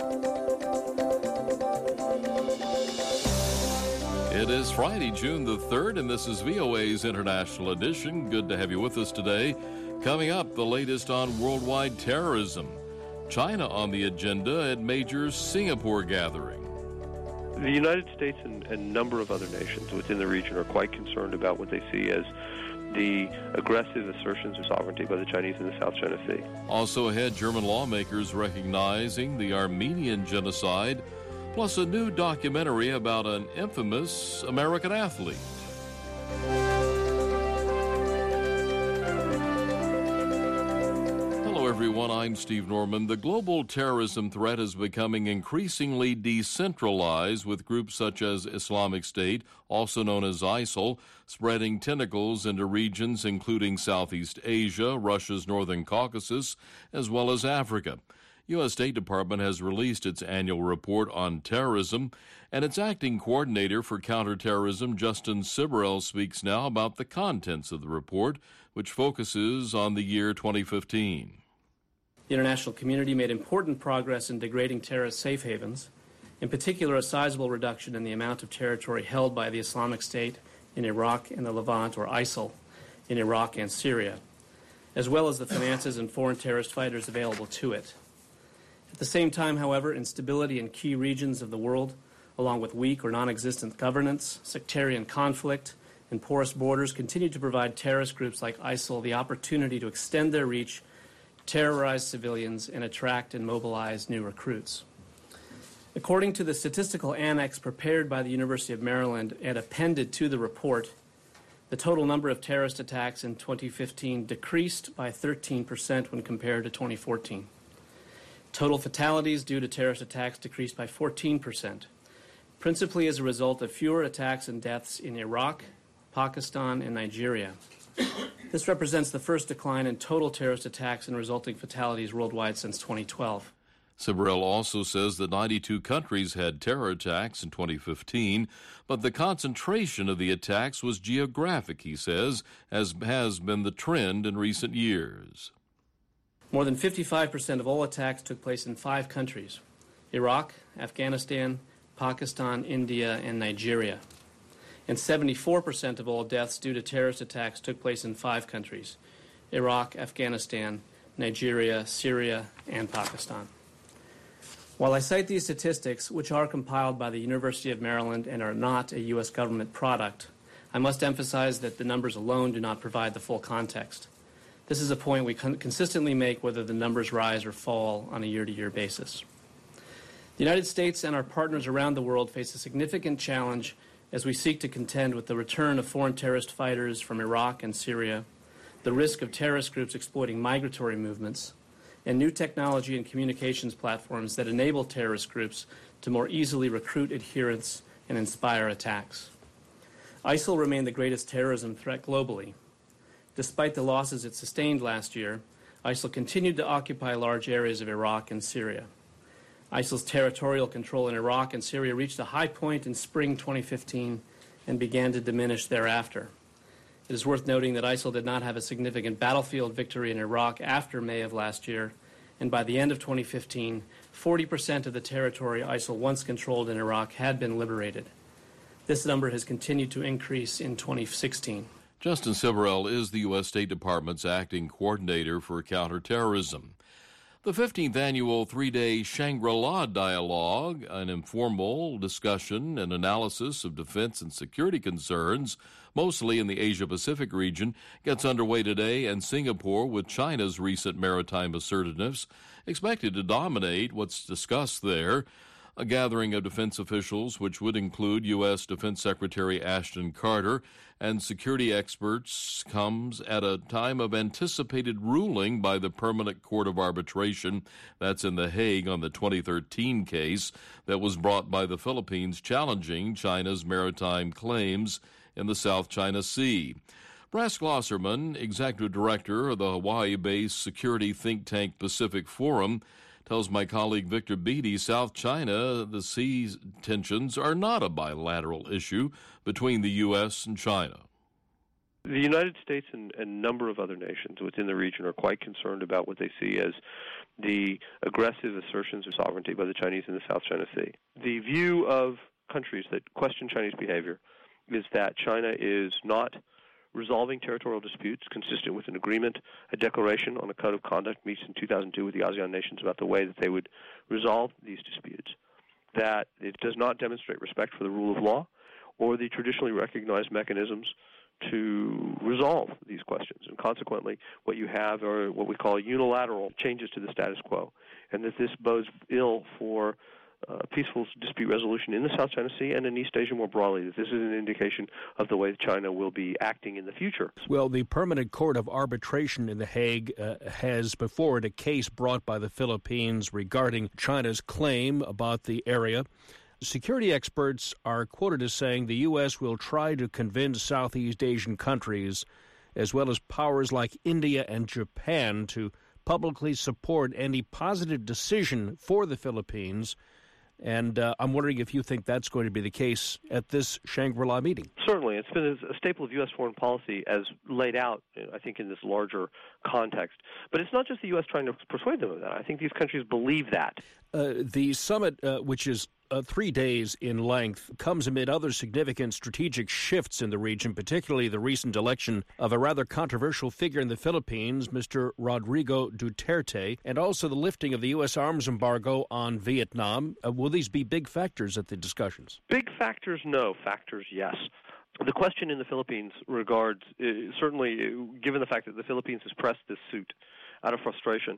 It is Friday, June the 3rd, and this is VOA's International Edition. Good to have you with us today. Coming up, the latest on worldwide terrorism. China on the agenda at major Singapore gathering. The United States and a number of other nations within the region are quite concerned about what they see as the aggressive assertions of sovereignty by the Chinese in the South China Sea. Also ahead, German lawmakers recognizing the Armenian genocide, plus a new documentary about an infamous American athlete. Hello, everyone. I'm Steve Norman. The global terrorism threat is becoming increasingly decentralized, with groups such as Islamic State, also known as ISIL, spreading tentacles into regions including Southeast Asia, Russia's Northern Caucasus, as well as Africa. U.S. State Department has released its annual report on terrorism, and its acting coordinator for counterterrorism, Justin Sibrel, speaks now about the contents of the report, which focuses on the year 2015. The international community made important progress in degrading terrorist safe havens, in particular a sizable reduction in the amount of territory held by the Islamic State in Iraq and the Levant, or ISIL, in Iraq and Syria, as well as the finances and foreign terrorist fighters available to it. At the same time, however, instability in key regions of the world, along with weak or non-existent governance, sectarian conflict, and porous borders, continue to provide terrorist groups like ISIL the opportunity to extend their reach, terrorize civilians, and attract and mobilize new recruits. According to the statistical annex prepared by the University of Maryland and appended to the report, the total number of terrorist attacks in 2015 decreased by 13% when compared to 2014. Total fatalities due to terrorist attacks decreased by 14%, principally as a result of fewer attacks and deaths in Iraq, Pakistan, and Nigeria. This represents the first decline in total terrorist attacks and resulting fatalities worldwide since 2012. Sibrel also says that 92 countries had terror attacks in 2015, but the concentration of the attacks was geographic, he says, as has been the trend in recent years. More than 55% of all attacks took place in 5 countries: Iraq, Afghanistan, Pakistan, India, and Nigeria. And 74% of all deaths due to terrorist attacks took place in 5 countries: Iraq, Afghanistan, Nigeria, Syria, and Pakistan. While I cite these statistics, which are compiled by the University of Maryland and are not a U.S. government product, I must emphasize that the numbers alone do not provide the full context. This is a point we consistently make whether the numbers rise or fall on a year-to-year basis. The United States and our partners around the world face a significant challenge as we seek to contend with the return of foreign terrorist fighters from Iraq and Syria, the risk of terrorist groups exploiting migratory movements, and new technology and communications platforms that enable terrorist groups to more easily recruit adherents and inspire attacks. ISIL remained the greatest terrorism threat globally. Despite the losses it sustained last year, ISIL continued to occupy large areas of Iraq and Syria. ISIL's territorial control in Iraq and Syria reached a high point in spring 2015 and began to diminish thereafter. It is worth noting that ISIL did not have a significant battlefield victory in Iraq after May of last year, and by the end of 2015, 40% of the territory ISIL once controlled in Iraq had been liberated. This number has continued to increase in 2016. Justin Sibrel is the U.S. State Department's acting coordinator for counterterrorism. The 15th annual 3-day Shangri-La Dialogue, an informal discussion and analysis of defense and security concerns, mostly in the Asia-Pacific region, gets underway today in Singapore, with China's recent maritime assertiveness expected to dominate what's discussed there. A gathering of defense officials, which would include U.S. Defense Secretary Ashton Carter and security experts, comes at a time of anticipated ruling by the Permanent Court of Arbitration that's in The Hague on the 2013 case that was brought by the Philippines challenging China's maritime claims in the South China Sea. Brass Glosserman, executive director of the Hawaii-based security think tank Pacific Forum, tells my colleague Victor Beatty South China the sea tensions are not a bilateral issue between the U.S. and China. The United States and a number of other nations within the region are quite concerned about what they see as the aggressive assertions of sovereignty by the Chinese in the South China Sea. The view of countries that question Chinese behavior is that China is not resolving territorial disputes consistent with an agreement, a declaration on a code of conduct reached in 2002 with the ASEAN nations about the way that they would resolve these disputes, that it does not demonstrate respect for the rule of law or the traditionally recognized mechanisms to resolve these questions. And consequently, what you have are what we call unilateral changes to the status quo, and that this bodes ill for peaceful dispute resolution in the South China Sea and in East Asia more broadly, that this is an indication of the way China will be acting in the future. Well, the Permanent Court of Arbitration in The Hague has before it a case brought by the Philippines regarding China's claim about the area. Security experts are quoted as saying the U.S. will try to convince Southeast Asian countries, as well as powers like India and Japan, to publicly support any positive decision for the Philippines. And I'm wondering if you think that's going to be the case at this Shangri-La meeting. Certainly. It's been a staple of U.S. foreign policy as laid out, I think, in this larger context. But it's not just the U.S. trying to persuade them of that. I think these countries believe that. The summit, which is 3 days in length, comes amid other significant strategic shifts in the region, particularly the recent election of a rather controversial figure in the Philippines, Mr. Rodrigo Duterte, and also the lifting of the U.S. arms embargo on Vietnam. Will these be big factors at the discussions? Big factors, no. Factors, yes. The question in the Philippines regards, certainly given the fact that the Philippines has pressed this suit out of frustration,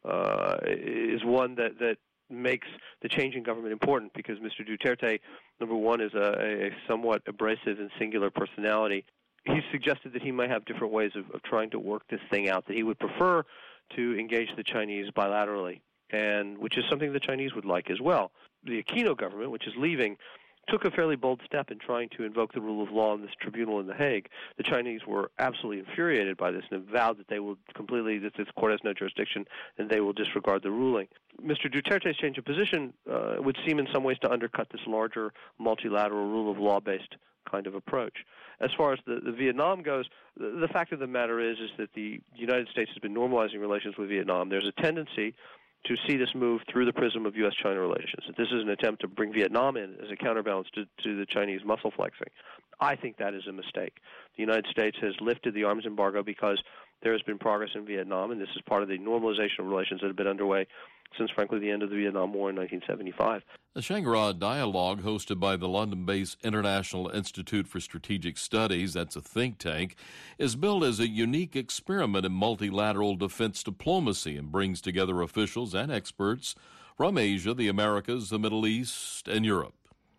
is one that makes the change in government important, because Mr. Duterte, number one, is a somewhat abrasive and singular personality. He's suggested that he might have different ways of trying to work this thing out, that he would prefer to engage the Chinese bilaterally, and which is something the Chinese would like as well. The Aquino government, which is leaving, took a fairly bold step in trying to invoke the rule of law in this tribunal in The Hague. The Chinese were absolutely infuriated by this and vowed that they will completely, that this court has no jurisdiction and they will disregard the ruling. Mr. Duterte's change of position would seem in some ways to undercut this larger multilateral rule of law-based kind of approach. As far as the Vietnam goes, the fact of the matter is that the United States has been normalizing relations with Vietnam. There's a tendency to see this move through the prism of U.S.-China relations. This is an attempt to bring Vietnam in as a counterbalance to the Chinese muscle flexing. I think that is a mistake. The United States has lifted the arms embargo because there has been progress in Vietnam, and this is part of the normalization of relations that have been underway since, frankly, the end of the Vietnam War in 1975. The Shangri-La Dialogue, hosted by the London-based International Institute for Strategic Studies, that's a think tank, is billed as a unique experiment in multilateral defense diplomacy and brings together officials and experts from Asia, the Americas, the Middle East, and Europe.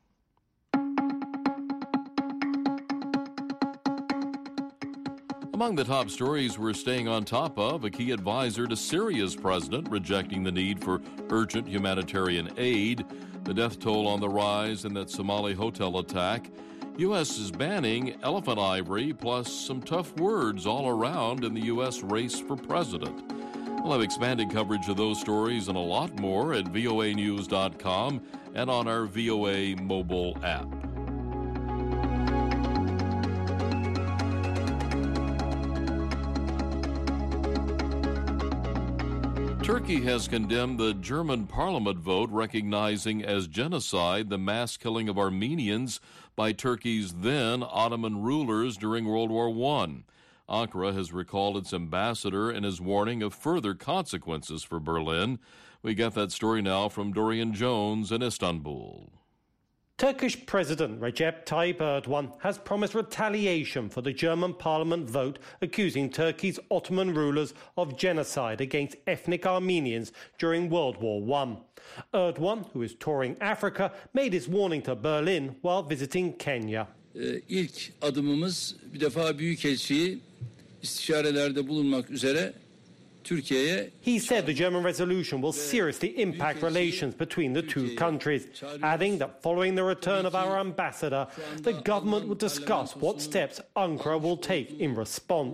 Among the top stories we're staying on top of, a key advisor to Syria's president rejecting the need for urgent humanitarian aid, the death toll on the rise in that Somali hotel attack, U.S. is banning elephant ivory, plus some tough words all around in the U.S. race for president. We'll have expanded coverage of those stories and a lot more at voanews.com and on our VOA mobile app. Turkey has condemned the German parliament vote recognizing as genocide the mass killing of Armenians by Turkey's then Ottoman rulers during World War I. Ankara has recalled its ambassador and is warning of further consequences for Berlin. We get that story now from Dorian Jones in Istanbul. Turkish President Recep Tayyip Erdogan has promised retaliation for the German parliament vote accusing Turkey's Ottoman rulers of genocide against ethnic Armenians during World War I. Erdogan, who is touring Africa, made his warning to Berlin while visiting Kenya. İlk adımımız bir defa Büyükelçiyi istişarelerde bulunmak üzere He said the German resolution will seriously impact relations between the two countries, adding that following the return of our ambassador, the government will discuss what steps Ankara will take in response.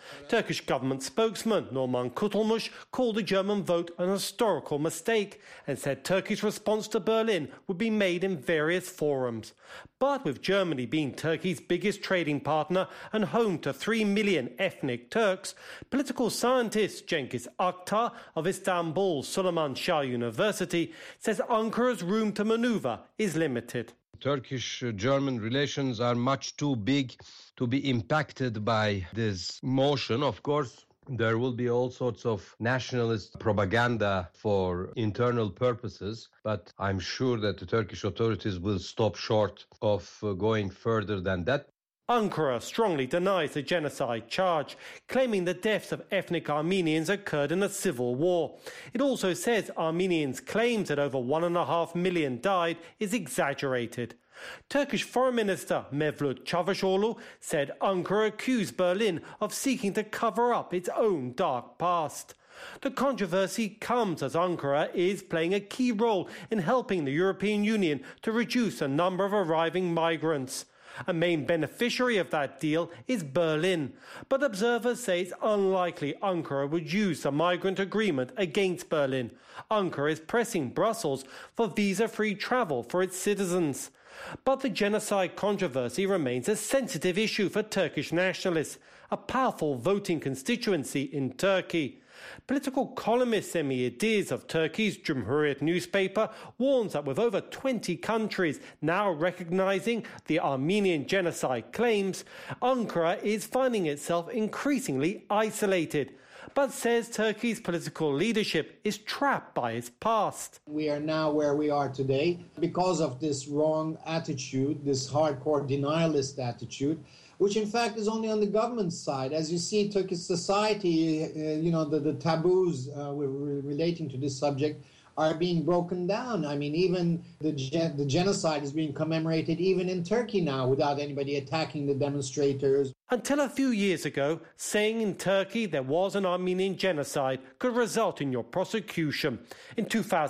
Turkish government spokesman Norman Kurtulmuş called the German vote an historical mistake and said Turkey's response to Berlin would be made in various forums. But with Germany being Turkey's biggest trading partner and home to 3 million ethnic Turks, political scientist Cengiz Aktar of Istanbul's Süleyman Shah University says Ankara's room to maneuver is limited. Turkish-German relations are much too big to be impacted by this motion. Of course, there will be all sorts of nationalist propaganda for internal purposes, but I'm sure that the Turkish authorities will stop short of going further than that. Ankara strongly denies the genocide charge, claiming the deaths of ethnic Armenians occurred in a civil war. It also says Armenians' claims that over 1.5 million died is exaggerated. Turkish Foreign Minister Mevlut Çavuşoğlu said Ankara accused Berlin of seeking to cover up its own dark past. The controversy comes as Ankara is playing a key role in helping the European Union to reduce the number of arriving migrants. A main beneficiary of that deal is Berlin, but observers say it's unlikely Ankara would use the migrant agreement against Berlin. Ankara is pressing Brussels for visa-free travel for its citizens. But the genocide controversy remains a sensitive issue for Turkish nationalists, a powerful voting constituency in Turkey. Political columnist Semih Yediz of Turkey's Cumhuriyet newspaper warns that with over 20 countries now recognizing the Armenian genocide claims, Ankara is finding itself increasingly isolated, but says Turkey's political leadership is trapped by its past. We are now where we are today because of this wrong attitude, this hardcore denialist attitude, which in fact is only on the government side. As you see, Turkish society, the taboos relating to this subject are being broken down. I mean, even the genocide is being commemorated even in Turkey now without anybody attacking the demonstrators. Until a few years ago, saying in Turkey there was an Armenian genocide could result in your prosecution. In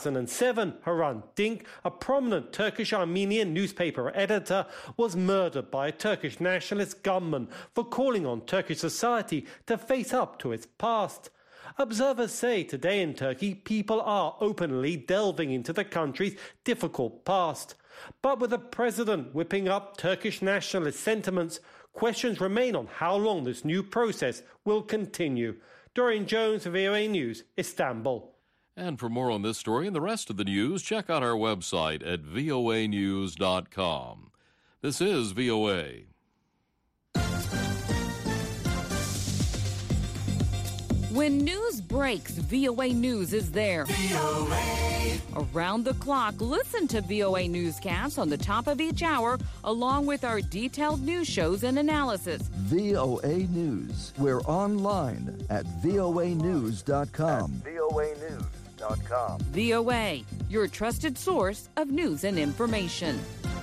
2007, Hrant Dink, a prominent Turkish Armenian newspaper editor, was murdered by a Turkish nationalist gunman for calling on Turkish society to face up to its past. Observers say today in Turkey, people are openly delving into the country's difficult past. But with the president whipping up Turkish nationalist sentiments, questions remain on how long this new process will continue. Dorian Jones, VOA News, Istanbul. And for more on this story and the rest of the news, check out our website at voanews.com. This is VOA. When news breaks, VOA News is there. VOA. Around the clock, listen to VOA Newscasts on the top of each hour, along with our detailed news shows and analysis. VOA News. We're online at voanews.com. VOA, your trusted source of news and information.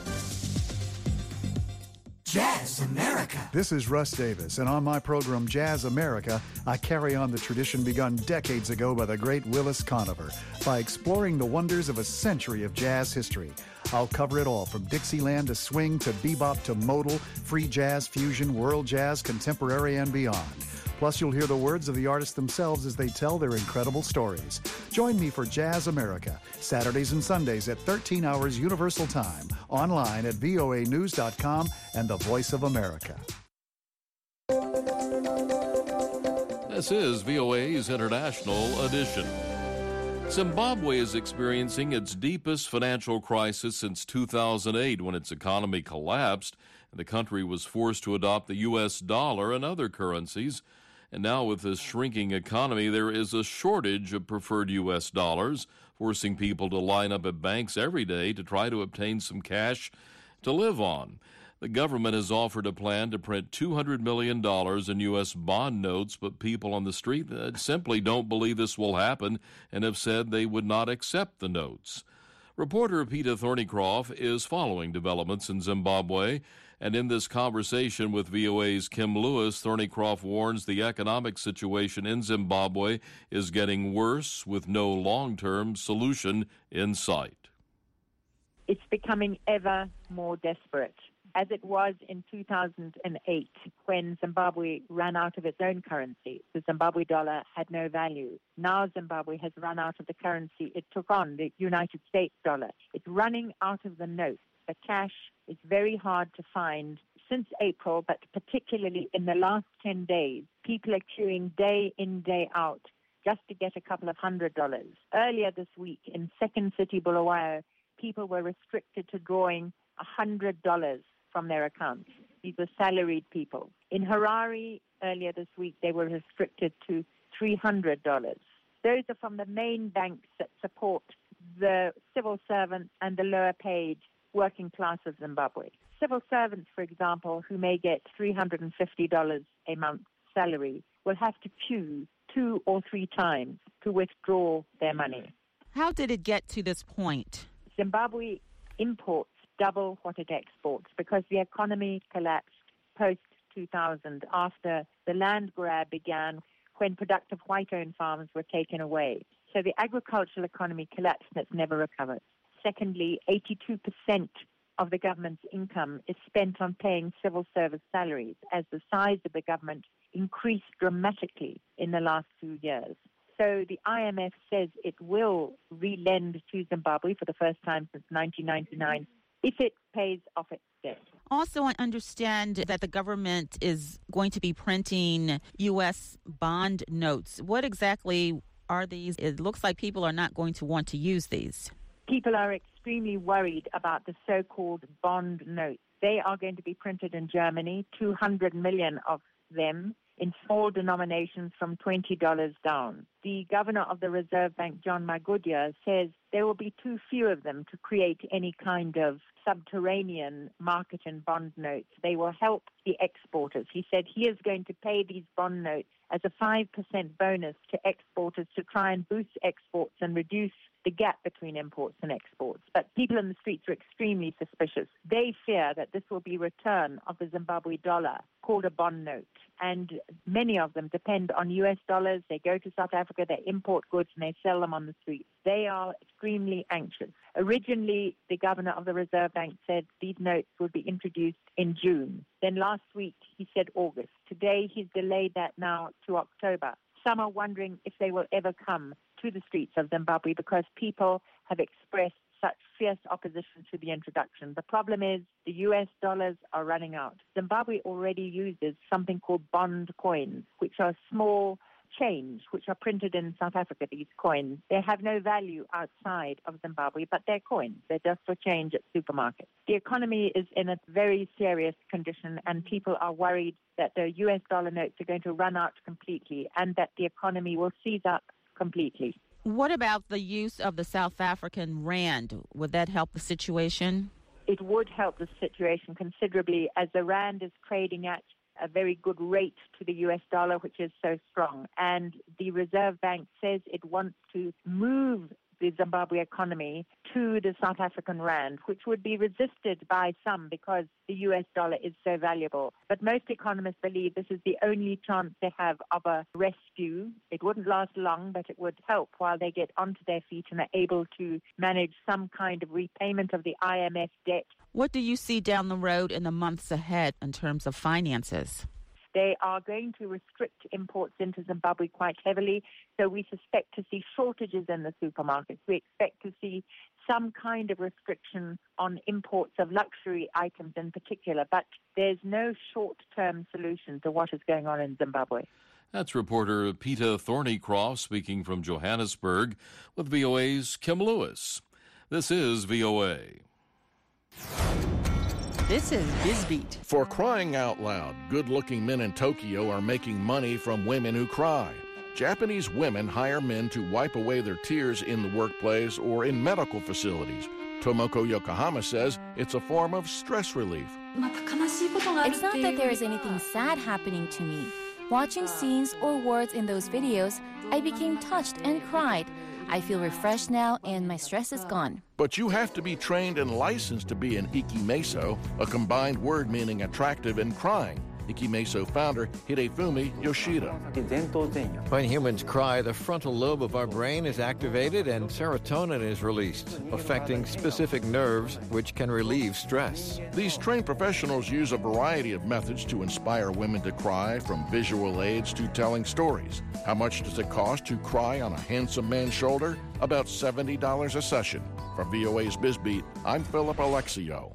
Jazz America. This is Russ Davis, and on my program Jazz America, I carry on the tradition begun decades ago by the great Willis Conover by exploring the wonders of a century of jazz history. I'll cover it all, from Dixieland to swing to bebop to modal, free jazz, fusion, world jazz, contemporary, and beyond. Plus, you'll hear the words of the artists themselves as they tell their incredible stories. Join me for Jazz America, Saturdays and Sundays at 13 hours Universal Time, online at voanews.com and the Voice of America. This is VOA's International Edition. Zimbabwe is experiencing its deepest financial crisis since 2008, when its economy collapsed and the country was forced to adopt the U.S. dollar and other currencies. And now with this shrinking economy, there is a shortage of preferred U.S. dollars, forcing people to line up at banks every day to try to obtain some cash to live on. The government has offered a plan to print $200 million in U.S. bond notes, but people on the street simply don't believe this will happen and have said they would not accept the notes. Reporter Peter Thornycroft is following developments in Zimbabwe, and in this conversation with VOA's Kim Lewis, Thornycroft warns the economic situation in Zimbabwe is getting worse with no long-term solution in sight. It's becoming ever more desperate. as it was in 2008 when Zimbabwe ran out of its own currency. The Zimbabwe dollar had no value. Now Zimbabwe has run out of the currency it took on, the United States dollar. It's running out of the notes. The cash is very hard to find since April, but particularly in the last 10 days. People are queuing day in, day out just to get a couple of $100. Earlier this week in Second City, Bulawayo, people were restricted to drawing $100 from their accounts. These were salaried people. In Harare, earlier this week, they were restricted to $300. Those are from the main banks that support the civil servants and the lower paid working class of Zimbabwe. Civil servants, for example, who may get $350 a month salary, will have to queue 2 or 3 times to withdraw their money. How did it get to this point? Zimbabwe imports double what it exports because the economy collapsed post-2000 after the land grab began when productive white-owned farms were taken away. So the agricultural economy collapsed and it's never recovered. Secondly, 82% of the government's income is spent on paying civil service salaries as the size of the government increased dramatically in the last 2 years. So the IMF says it will re-lend to Zimbabwe for the first time since 1999 if it pays off its debt. Also, I understand that the government is going to be printing U.S. bond notes. What exactly are these? It looks like people are not going to want to use these. People are extremely worried about the so-called bond notes. They are going to be printed in Germany, 200 million of them, in small denominations from $20 down. The governor of the Reserve Bank, John Magudia, says there will be too few of them to create any kind of subterranean market in bond notes. They will help the exporters. He said he is going to pay these bond notes as a 5% bonus to exporters to try and boost exports and reduce the gap between imports and exports. But people in the streets are extremely suspicious. They fear that this will be return of the Zimbabwe dollar, called a bond note. And many of them depend on US dollars. They go to South Africa, they import goods, and they sell them on the streets. They are extremely anxious. Originally, the governor of the Reserve Bank said these notes would be introduced in June. Then last week, he said August. Today, he's delayed that now to October. Some are wondering if they will ever come to the streets of Zimbabwe because people have expressed such fierce opposition to the introduction. The problem is the US dollars are running out. Zimbabwe already uses something called bond coins, which are small change, which are printed in South Africa, these coins. They have no value outside of Zimbabwe, but they're coins. They're just for change at supermarkets. The economy is in a very serious condition, and people are worried that the US dollar notes are going to run out completely and that the economy will seize up completely. What about the use of the South African rand? Would that help the situation? It would help the situation considerably as the rand is trading at a very good rate to the US dollar, which is so strong. And the Reserve Bank says it wants to move the Zimbabwe economy to the South African rand, which would be resisted by some because the US dollar is so valuable. But most economists believe this is the only chance they have of a rescue. It wouldn't last long, but it would help while they get onto their feet and are able to manage some kind of repayment of the IMF debt. What do you see down the road in the months ahead in terms of finances? They are going to restrict imports into Zimbabwe quite heavily, so we suspect to see shortages in the supermarkets. We expect to see some kind of restriction on imports of luxury items in particular, but there's no short-term solution to what is going on in Zimbabwe. That's reporter Peter Thornycroft speaking from Johannesburg with VOA's Kim Lewis. This is VOA. This is BizBeat. For crying out loud, good-looking men in Tokyo are making money from women who cry. Japanese women hire men to wipe away their tears in the workplace or in medical facilities. Tomoko Yokohama says it's a form of stress relief. It's not that there is anything sad happening to me. Watching scenes or words in those videos, I became touched and cried. I feel refreshed now and my stress is gone. But you have to be trained and licensed to be an ikimeso, a combined word meaning attractive and crying. Ikimeso founder Hidefumi Yoshida. When humans cry, the frontal lobe of our brain is activated and serotonin is released, affecting specific nerves which can relieve stress. These trained professionals use a variety of methods to inspire women to cry, from visual aids to telling stories. How much does it cost to cry on a handsome man's shoulder? About $70 a session. For VOA's BizBeat, I'm Philip Alexio.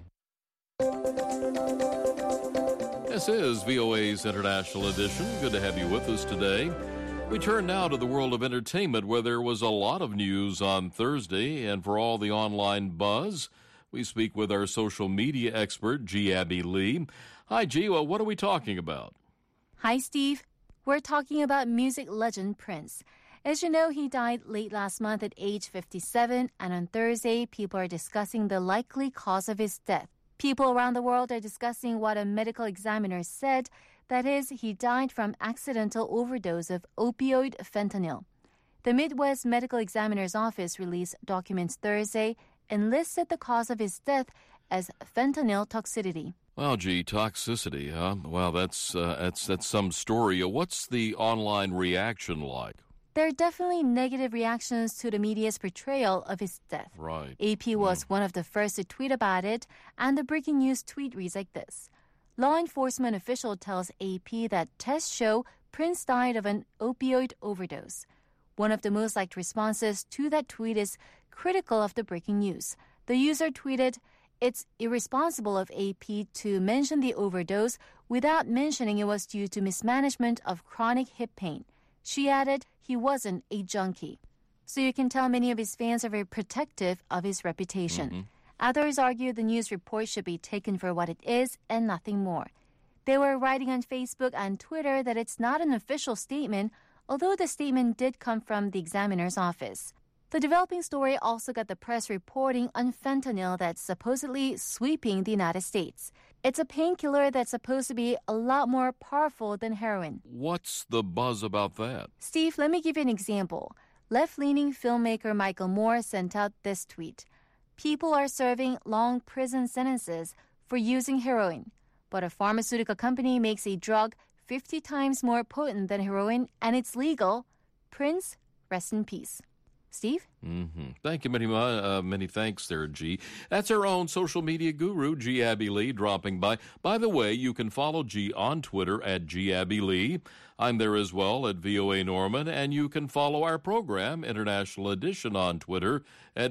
This is VOA's International Edition. Good to have you with us today. We turn now to the world of entertainment, where there was a lot of news on Thursday, and for all the online buzz, we speak with our social media expert, G. Abby Lee. Hi, G. Well, what are we talking about? Hi, Steve. We're talking about music legend Prince. As you know, he died late last month at age 57, and on Thursday, people are discussing the likely cause of his death. People around the world are discussing what a medical examiner said, that is, he died from accidental overdose of opioid fentanyl. The Midwest Medical Examiner's Office released documents Thursday and listed the cause of his death as fentanyl toxicity. Well, gee, toxicity, huh? Wow, that's some story. What's the online reaction like? There are definitely negative reactions to the media's portrayal of his death. Right. AP was one of the first to tweet about it, and the breaking news tweet reads like this. Law enforcement official tells AP that tests show Prince died of an opioid overdose. One of the most liked responses to that tweet is critical of the breaking news. The user tweeted, "It's irresponsible of AP to mention the overdose without mentioning it was due to mismanagement of chronic hip pain." She added, "He wasn't a junkie." So you can tell many of his fans are very protective of his reputation. Mm-hmm. Others argue the news report should be taken for what it is and nothing more. They were writing on Facebook and Twitter that it's not an official statement, although the statement did come from the examiner's office. The developing story also got the press reporting on fentanyl that's supposedly sweeping the United States. It's a painkiller that's supposed to be a lot more powerful than heroin. What's the buzz about that? Steve, let me give you an example. Left-leaning filmmaker Michael Moore sent out this tweet. People are serving long prison sentences for using heroin, but a pharmaceutical company makes a drug 50 times more potent than heroin, and it's legal. Prince, rest in peace. Steve? Mm-hmm. Thank you, many thanks there, G. That's our own social media guru, G. Abby Lee, dropping by. By the way, you can follow G on Twitter at G. Abby Lee. I'm there as well at VOA Norman, and you can follow our program, International Edition, on Twitter at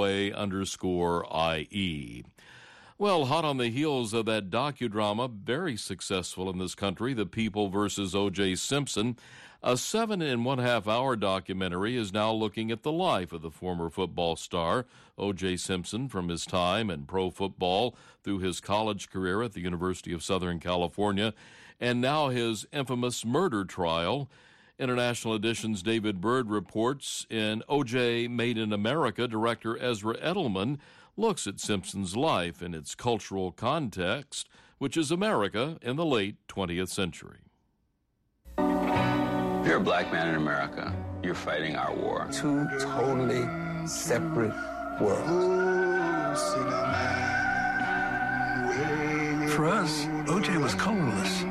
VOA_IE. Well, hot on the heels of that docudrama, very successful in this country, The People versus O.J. Simpson, a 7.5-hour documentary is now looking at the life of the former football star, O.J. Simpson, from his time in pro football through his college career at the University of Southern California, and now his infamous murder trial. International Edition's David Bird reports in O.J. Made in America, director Ezra Edelman looks at Simpson's life in its cultural context, which is America in the late 20th century. If you're a black man in America, you're fighting our war. Two totally separate worlds. For us, O.J. was colorless.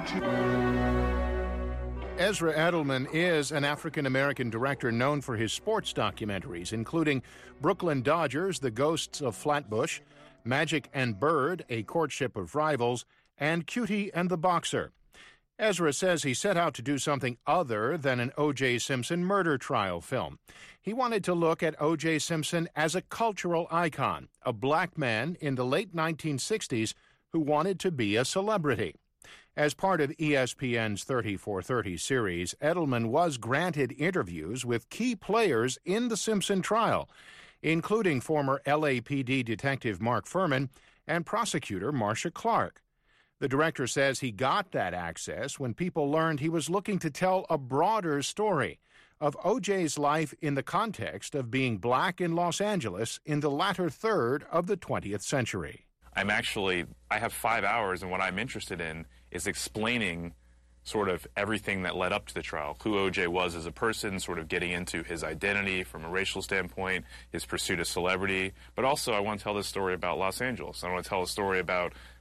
Ezra Edelman is an African-American director known for his sports documentaries, including Brooklyn Dodgers, The Ghosts of Flatbush, Magic and Bird, A Courtship of Rivals, and Cutie and the Boxer. Ezra says he set out to do something other than an O.J. Simpson murder trial film. He wanted to look at O.J. Simpson as a cultural icon, a black man in the late 1960s who wanted to be a celebrity. As part of ESPN's 30 for 30 series, Edelman was granted interviews with key players in the Simpson trial, including former LAPD detective Mark Furman and prosecutor Marcia Clark. The director says he got that access when people learned he was looking to tell a broader story of O.J.'s life in the context of being black in Los Angeles in the latter third of the 20th century. I have 5 hours, and what I'm interested in is explaining sort of everything that led up to the trial, who O.J. was as a person, sort of getting into his identity from a racial standpoint, his pursuit of celebrity, but also I want to tell this story about Los Angeles. I want to tell a story about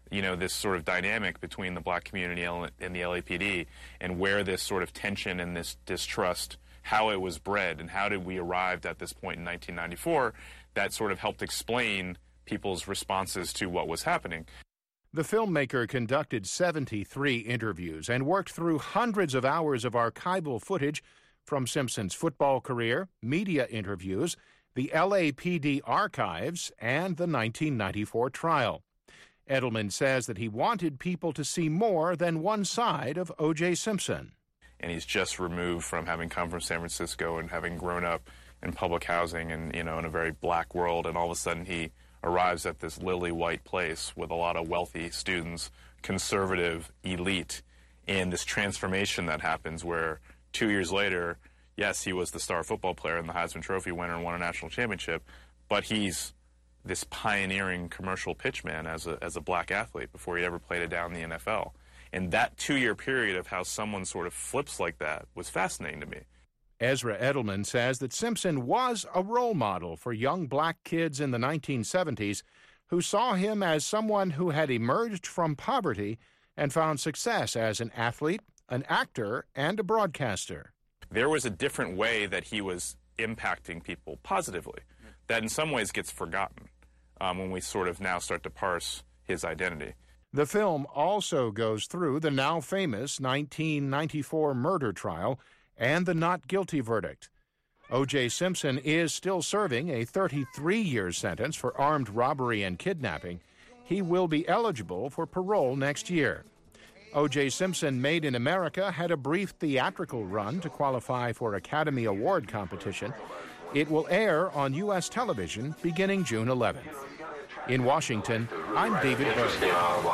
this sort of dynamic between the black community and the LAPD, and where this sort of tension and this distrust, how it was bred, and how did we arrive at this point in 1994, that sort of helped explain people's responses to what was happening. The filmmaker conducted 73 interviews and worked through hundreds of hours of archival footage from Simpson's football career, media interviews, the LAPD archives, and the 1994 trial. Edelman says that he wanted people to see more than one side of O.J. Simpson. And he's just removed from having come from San Francisco and having grown up in public housing and, in a very black world, and all of a sudden he arrives at this lily-white place with a lot of wealthy students, conservative elite, and this transformation that happens where 2 years later, yes, he was the star football player and the Heisman Trophy winner and won a national championship, but he's this pioneering commercial pitchman as a black athlete before he ever played it down in the NFL. And that 2-year period of how someone sort of flips like that was fascinating to me. Ezra Edelman says that Simpson was a role model for young black kids in the 1970s who saw him as someone who had emerged from poverty and found success as an athlete, an actor, and a broadcaster. There was a different way that he was impacting people positively that in some ways gets forgotten when we sort of now start to parse his identity. The film also goes through the now famous 1994 murder trial and the not guilty verdict. O.J. Simpson is still serving a 33-year sentence for armed robbery and kidnapping. He will be eligible for parole next year. O.J. Simpson Made in America had a brief theatrical run to qualify for Academy Award competition. It will air on U.S. television beginning June 11th. In Washington, I'm David Berg.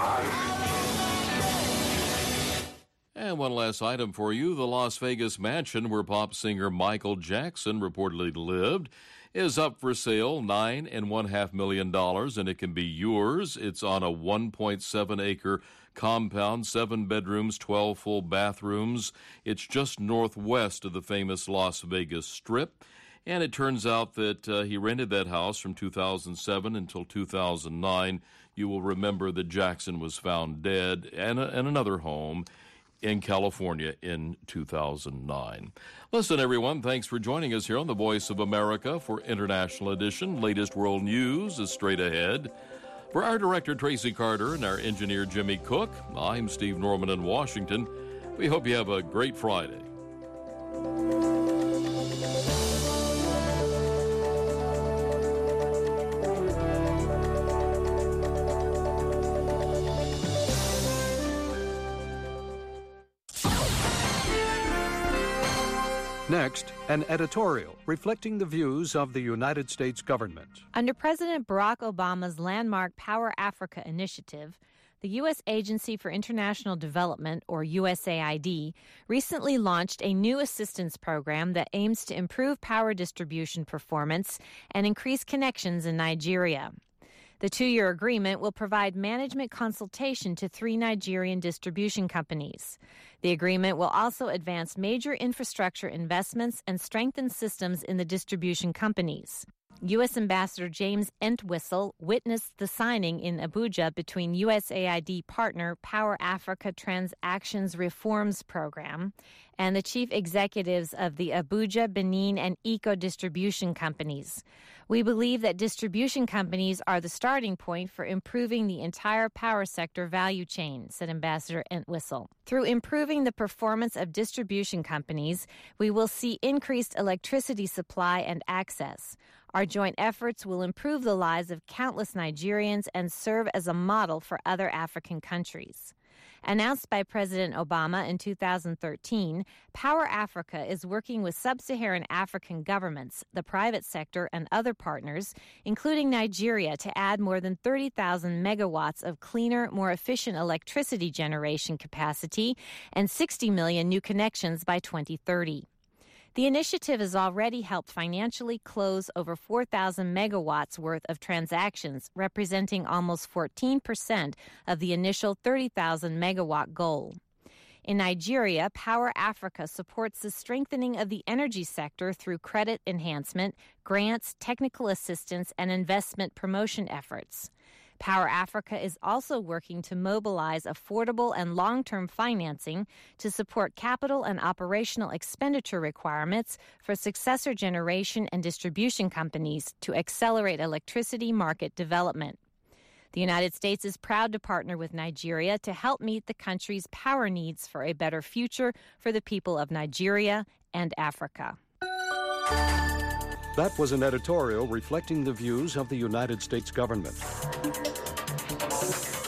And one last item for you. The Las Vegas mansion where pop singer Michael Jackson reportedly lived is up for sale, $9.5 million, and it can be yours. It's on a 1.7-acre compound, 7 bedrooms, 12 full bathrooms. It's just northwest of the famous Las Vegas Strip. And it turns out that he rented that house from 2007 until 2009. You will remember that Jackson was found dead in another home in California in 2009. Listen, everyone, thanks for joining us here on the Voice of America for International Edition. Latest world news is straight ahead. For our director, Tracy Carter, and our engineer, Jimmy Cook, I'm Steve Norman in Washington. We hope you have a great Friday. Next, an editorial reflecting the views of the United States government. Under President Barack Obama's landmark Power Africa initiative, the U.S. Agency for International Development, or USAID, recently launched a new assistance program that aims to improve power distribution performance and increase connections in Nigeria. The 2-year agreement will provide management consultation to 3 Nigerian distribution companies. The agreement will also advance major infrastructure investments and strengthen systems in the distribution companies. U.S. Ambassador James Entwistle witnessed the signing in Abuja between USAID partner Power Africa Transactions Reforms Program and the chief executives of the Abuja, Benin, and Eco distribution companies. We believe that distribution companies are the starting point for improving the entire power sector value chain, said Ambassador Entwistle. Through improving the performance of distribution companies, we will see increased electricity supply and access. Our joint efforts will improve the lives of countless Nigerians and serve as a model for other African countries. Announced by President Obama in 2013, Power Africa is working with sub-Saharan African governments, the private sector, and other partners, including Nigeria, to add more than 30,000 megawatts of cleaner, more efficient electricity generation capacity and 60 million new connections by 2030. The initiative has already helped financially close over 4,000 megawatts worth of transactions, representing almost 14% of the initial 30,000 megawatt goal. In Nigeria, Power Africa supports the strengthening of the energy sector through credit enhancement, grants, technical assistance, and investment promotion efforts. Power Africa is also working to mobilize affordable and long-term financing to support capital and operational expenditure requirements for successor generation and distribution companies to accelerate electricity market development. The United States is proud to partner with Nigeria to help meet the country's power needs for a better future for the people of Nigeria and Africa. That was an editorial reflecting the views of the United States government.